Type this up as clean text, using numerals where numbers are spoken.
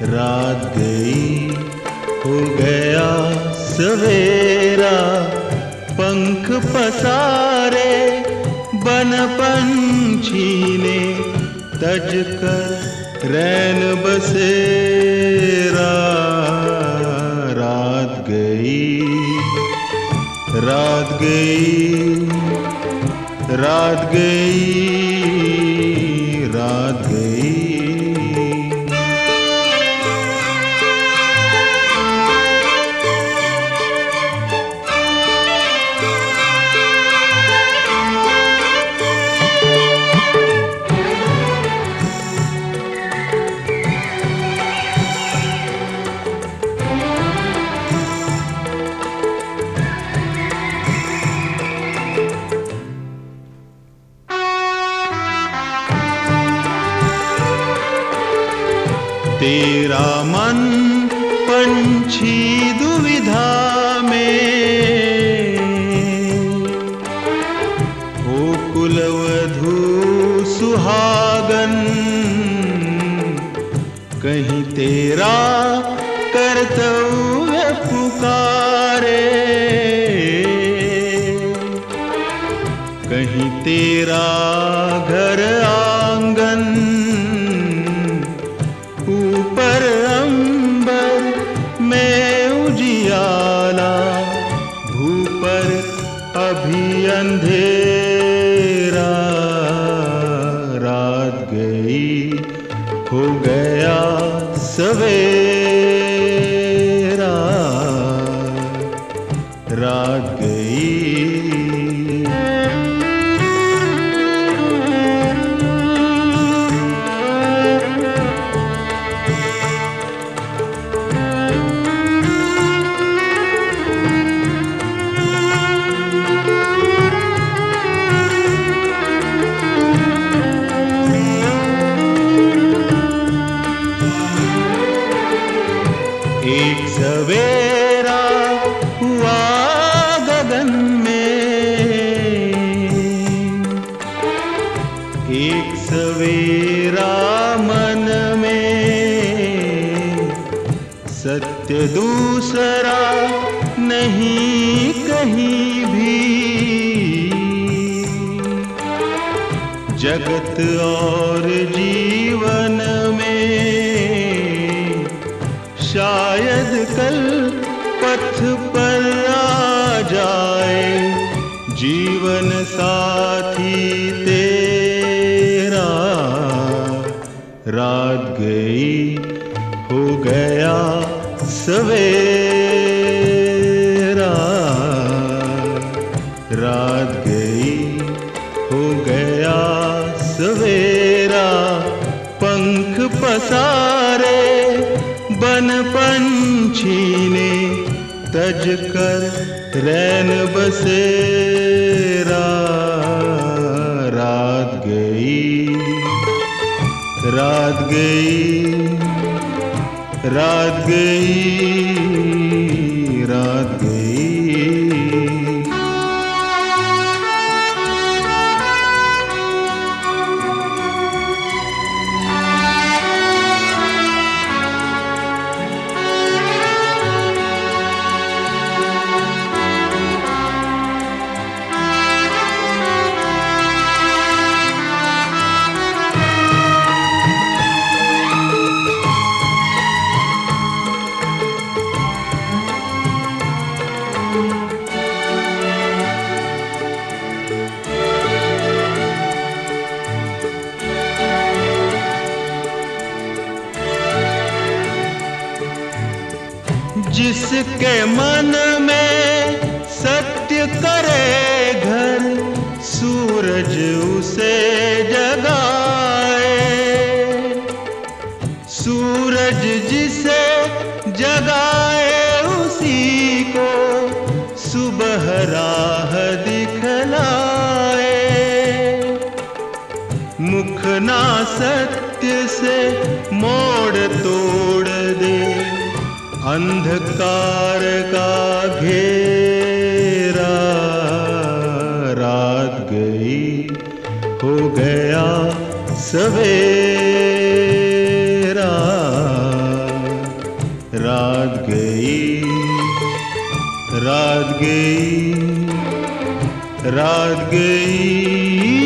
रात गई हो गया सवेरा, पंख पसारे बन पंछी ने, तज कर रैन बसेरा। रात गई, रात गई, रात गई, रात गई। तेरा मन पंछी दुविधा में, ओ कुलवधू सुहागन, कहीं तेरा कर्तव्य पुकारे, कहीं तेरा घर आंगन, ऊपर अंबर में उजियाला, भूपर अभी अंधेरा। रात गई हो गया सवेरा, रात गई। एक सवेरा हुआ गगन में, एक सवेरा मन में, सत्य दूसरा नहीं कहीं भी, जगत और जीवन में, शायद कल पथ पर आ जाए जीवन साथी तेरा। रात गई हो गया सवेरा, रात गई हो गया सवेरा, पंख पसारे बन पंछी ने, तज कर रैन बसेरा। रात गई, रात गई, रात गई, रात गई। जिसके मन में सत्य करे घर, सूरज उसे जगाए, सूरज जिसे जगाए उसी को सुबह राह दिखलाए। मुख ना सत्य से मोड़ तोड़ दे, अंधकार का घेरा। रात गई हो गया सवेरा। रात गई, रात गई।